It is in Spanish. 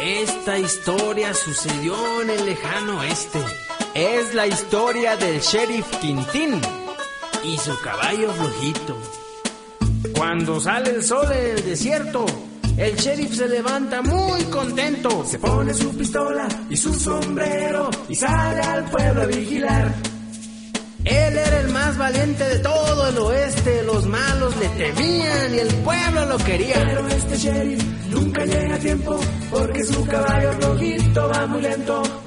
Esta historia sucedió en el lejano oeste. Es la historia del sheriff Tintín y su caballo flojito. Cuando sale el sol en el desierto, el sheriff se levanta muy contento. Se pone su pistola y su sombrero y sale al pueblo a vigilar. Él era el más valiente de todo el oeste. Los malos le temían y el pueblo lo quería. Pero este sheriff nunca llega a tiempo porque su caballo flojito va muy lento.